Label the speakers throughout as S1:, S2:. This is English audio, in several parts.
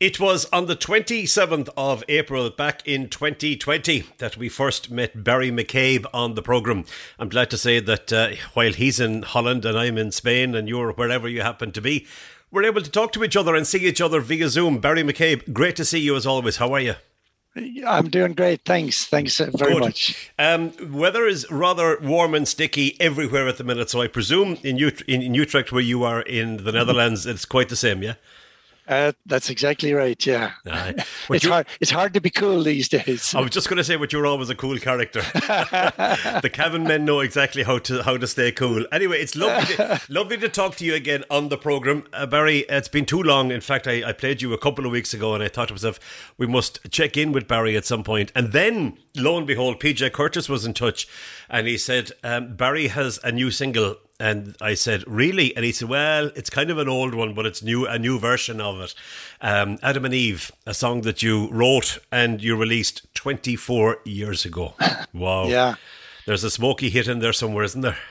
S1: It was on the 27th of April back in 2020 that we first met Barry McCabe on the programme. I'm glad to say that while he's in Holland and I'm in Spain and you're wherever you happen to be, we're able to talk to each other and see each other via Zoom. Barry McCabe, great to see you as always. How are you?
S2: I'm doing great. Thanks very much.
S1: Weather is rather warm and sticky everywhere at the minute, so I presume in Utrecht, where you are in the Netherlands, it's quite the same, yeah?
S2: That's exactly right. Yeah, it's hard to be cool these days.
S1: I was just going to say, but you're always a cool character. The Cavan men know exactly how to stay cool. Anyway, it's lovely to talk to you again on the programme, Barry. It's been too long. In fact, I played you a couple of weeks ago, and I thought to myself, we must check in with Barry at some point. And then, lo and behold, PJ Curtis was in touch, and he said Barry has a new single. And I said, really? And he said, well, it's kind of an old one, but it's a new version of it. Adam and Eve, a song that you wrote and you released 24 years ago. Wow.
S2: Yeah.
S1: There's a smoky hit in there somewhere, isn't there?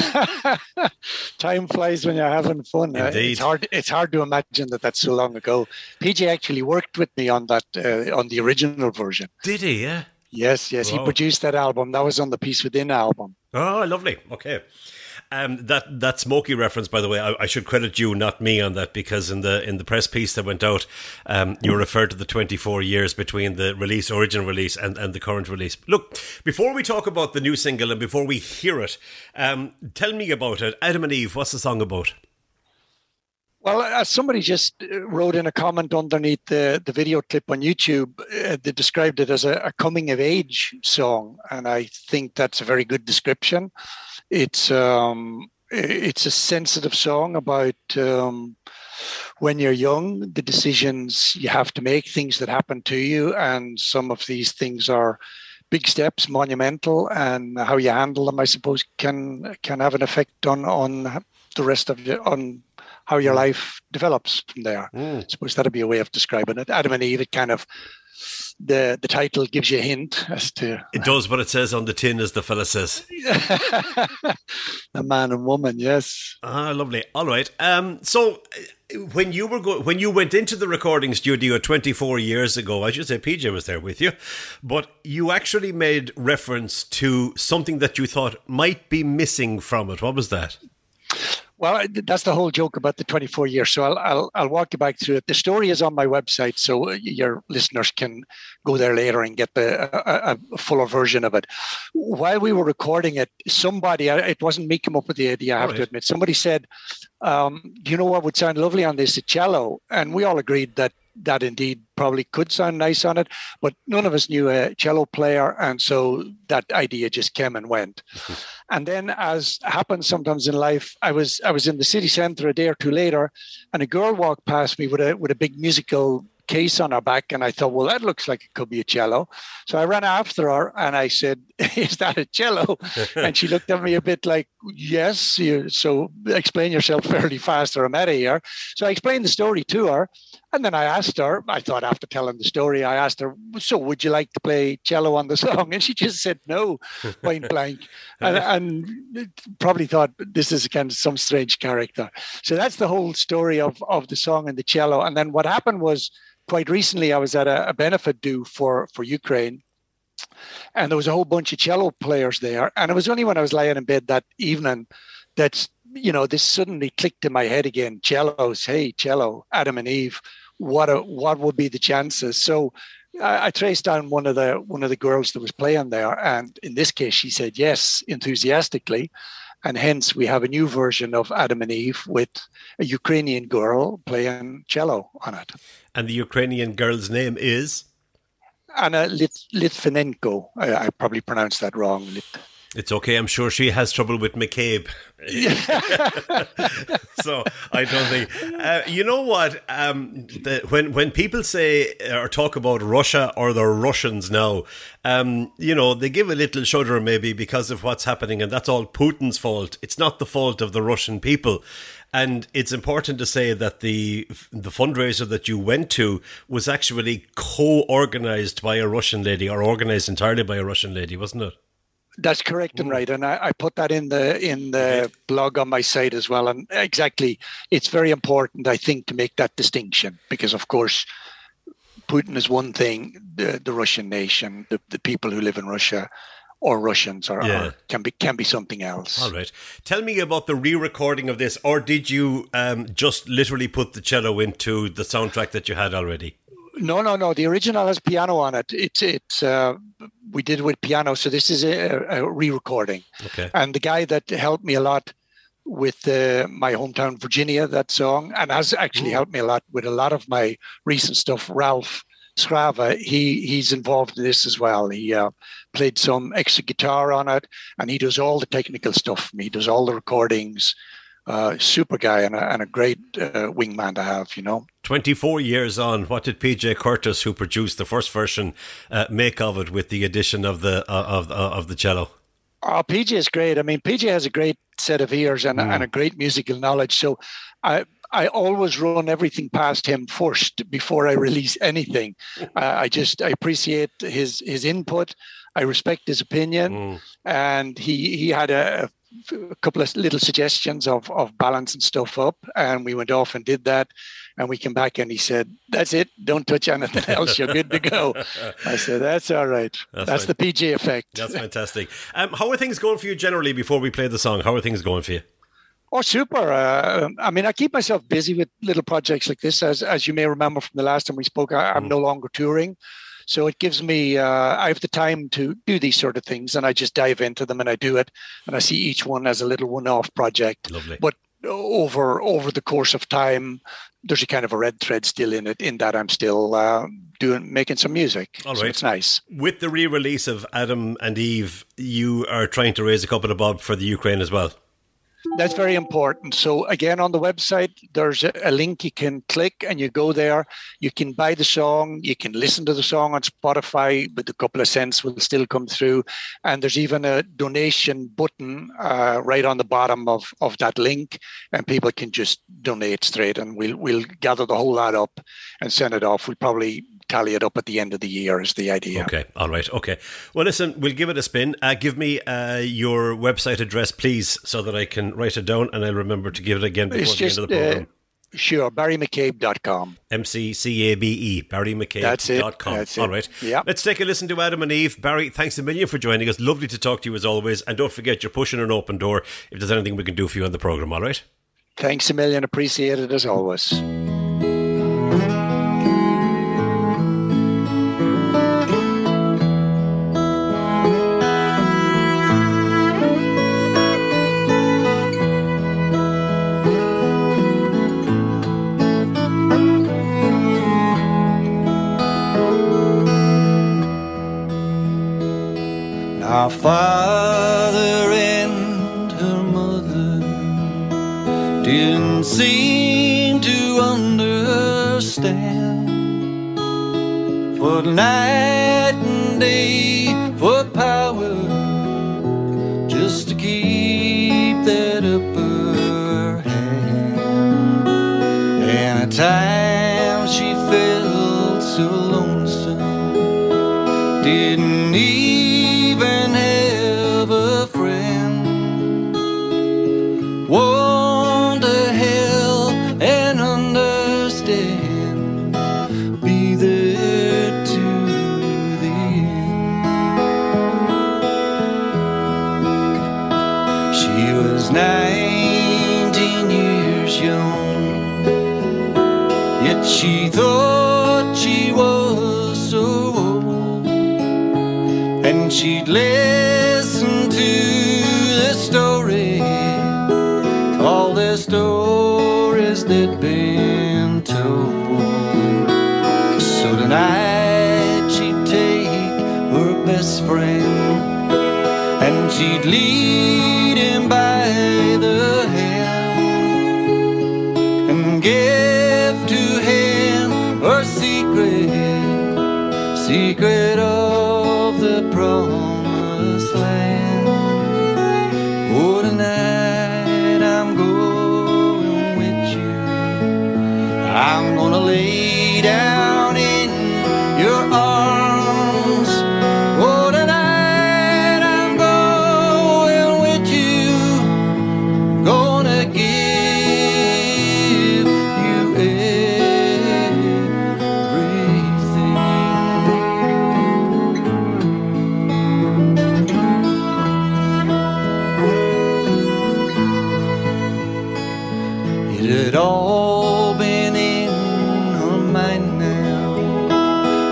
S2: Time flies when you're having fun.
S1: Indeed.
S2: It's hard to imagine that that's so long ago. PJ actually worked with me on that, on the original version.
S1: Did he, yeah?
S2: Yes. Wow. He produced that album. That was on the Peace Within album.
S1: Oh, lovely. Okay. That Smokey reference, by the way, I should credit you, not me, on that, because in the press piece that went out, you referred to the 24 years between the original release and the current release. Look, before we talk about the new single and before we hear it, tell me about it. Adam and Eve, what's the song about?
S2: Well, somebody just wrote in a comment underneath the video clip on YouTube. They described it as a coming of age song, and I think that's a very good description. It's a sensitive song about when you're young, the decisions you have to make, things that happen to you, and some of these things are big steps, monumental, and how you handle them, I suppose, can have an effect on the rest of on how your life develops from there. I suppose that'd be a way of describing it. Adam and Eve, it kind of the title gives you a hint as to...
S1: It does what it says on the tin, as the fella says.
S2: A man and woman, yes.
S1: Ah, lovely. All right. So when you went into the recording studio 24 years ago, I should say PJ was there with you, but you actually made reference to something that you thought might be missing from it. What was that?
S2: Well, that's the whole joke about the 24 years. So I'll walk you back through it. The story is on my website, so your listeners can go there later and get a fuller version of it. While we were recording it, somebody, it wasn't me, come up with the idea, I have to admit. Somebody said, do you know what would sound lovely on this? A cello. And we all agreed that indeed probably could sound nice on it, but none of us knew a cello player, and so that idea just came and went. And then, as happens sometimes in life, I was in the city centre a day or two later, and a girl walked past me with a big musical case on her back, and I thought, well, that looks like it could be a cello. So I ran after her and I said, is that a cello? And she looked at me a bit like, yes, so explain yourself fairly fast or I'm out of here. So I explained the story to her, and then I asked her, I thought after telling the story, I asked her, so would you like to play cello on the song? And she just said no, point blank, and probably thought this is again some strange character. So that's the whole story of the song and the cello. And then what happened was, quite recently, I was at a benefit do for Ukraine, and there was a whole bunch of cello players there. And it was only when I was lying in bed that evening that, this suddenly clicked in my head again. Cellos, hey, cello, Adam and Eve, what would be the chances? So I traced down one of the girls that was playing there, and in this case, she said yes enthusiastically. And hence, we have a new version of Adam and Eve with a Ukrainian girl playing cello on it.
S1: And the Ukrainian girl's name is?
S2: Anna Litvinenko. I probably pronounced that wrong.
S1: It's okay. I'm sure she has trouble with McCabe. So I don't think... you know what? When people say or talk about Russia or the Russians now, they give a little shudder maybe because of what's happening, and that's all Putin's fault. It's not the fault of the Russian people. And it's important to say that the fundraiser that you went to was actually co-organised by a Russian lady, or organised entirely by a Russian lady, wasn't it?
S2: That's correct and right, and I put that in the blog on my site as well. And exactly, it's very important, I think, to make that distinction because, of course, Putin is one thing, the Russian nation, the people who live in Russia or Russians are can be something else.
S1: All right. Tell me about the re-recording of this, or did you just literally put the cello into the soundtrack that you had already?
S2: No. The original has piano on it. It's we did it with piano, so this is a re-recording.
S1: Okay.
S2: And the guy that helped me a lot with my hometown Virginia, that song, and has actually helped me a lot with a lot of my recent stuff, Ralph Scrava, he's involved in this as well. He played some extra guitar on it, and he does all the technical stuff for me. He does all the recordings. Super guy and a great wingman to have,
S1: 24 years on, what did PJ Curtis, who produced the first version, make of it with the addition of the cello?
S2: Oh, PJ is great. I mean, PJ has a great set of ears and a great musical knowledge. So I always run everything past him first before I release anything. I appreciate his input. I respect his opinion, and he had a couple of little suggestions of balancing stuff up, and we went off and did that, and we came back and he said, "That's it, don't touch anything else, you're good to go." I said, "That's all right. That's the PJ effect."
S1: That's fantastic. How are things going for you generally before we play the song? How are things going for you?
S2: Oh, super. I mean, I keep myself busy with little projects like this. As you may remember from the last time we spoke, I'm no longer touring. So it gives me, I have the time to do these sort of things, and I just dive into them and I do it. And I see each one as a little one-off project.
S1: Lovely.
S2: But over the course of time, there's a kind of a red thread still in it, in that I'm still making some music.
S1: All right.
S2: So it's nice.
S1: With the re-release of Adam and Eve, you are trying to raise a couple of bob for the Ukraine as well.
S2: That's very important. So again, on the website, there's a link you can click and you go there. You can buy the song. You can listen to the song on Spotify, but a couple of cents will still come through. And there's even a donation button right on the bottom of that link, and people can just donate straight, and we'll gather the whole lot up and send it off. We'll probably tally it up at the end of the year is the idea.
S1: Okay, all right, okay. Well, listen, we'll give it a spin. Give me your website address, please, so that I can write it down, and I'll remember to give it again before the end of the program.
S2: Sure, BarryMcCabe.com.
S1: MCCABE, BarryMcCabe.com.
S2: That's it.
S1: All right.
S2: Yeah.
S1: Let's take a listen to Adam and Eve. Barry, thanks a million for joining us. Lovely to talk to you as always. And don't forget, you're pushing an open door if there's anything we can do for you on the program, all right?
S2: Thanks a million. Appreciate it as always.
S3: Our father and her mother didn't seem to understand, for night and day, for power, just to keep that upper hand. And at times she felt so lonesome, didn't even have a friend. One to help and understand, be there to the end. She was 19 years young, yet she thought she was so old. And she'd listen to the story, all the stories that'd been told. So tonight she'd take her best friend, and she'd lead him by the hand, and give to him her secret of the promised land. Oh, tonight I'm going with you. I'm gonna lay down in your arms. Oh, tonight I'm going with you. Gonna give you everything.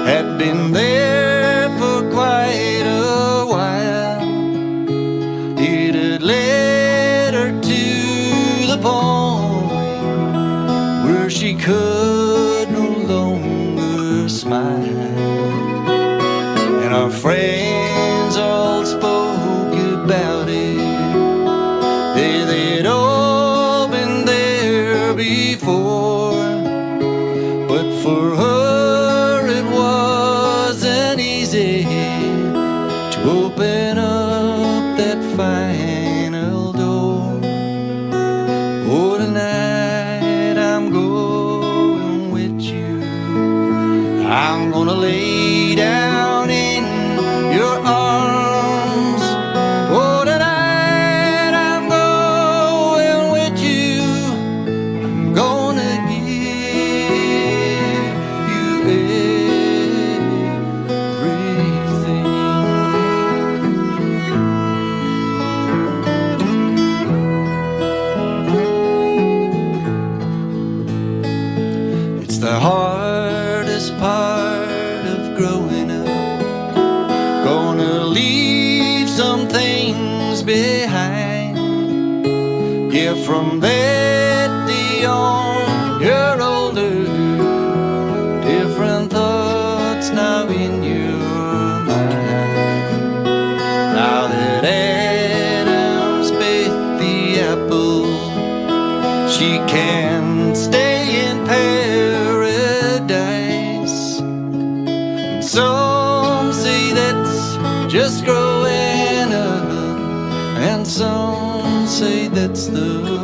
S3: had been there for quite a while. It had led her to the point where she could no longer smile. And our friends all spoke about it. They'd all been there before, but for her it wasn't easy to open up that final door. Oh, tonight I'm going with you. I'm gonna lay down in your arms. Oh, tonight I'm going with you. I'm gonna give you everything. It's the hardest part of growing up. Gonna leave some things behind. Yeah, from that day on, you're older. Different thoughts now in your mind. Now that Adam's baked the apple, she can stay in paradise. And some say that's just growing up, and some say that's the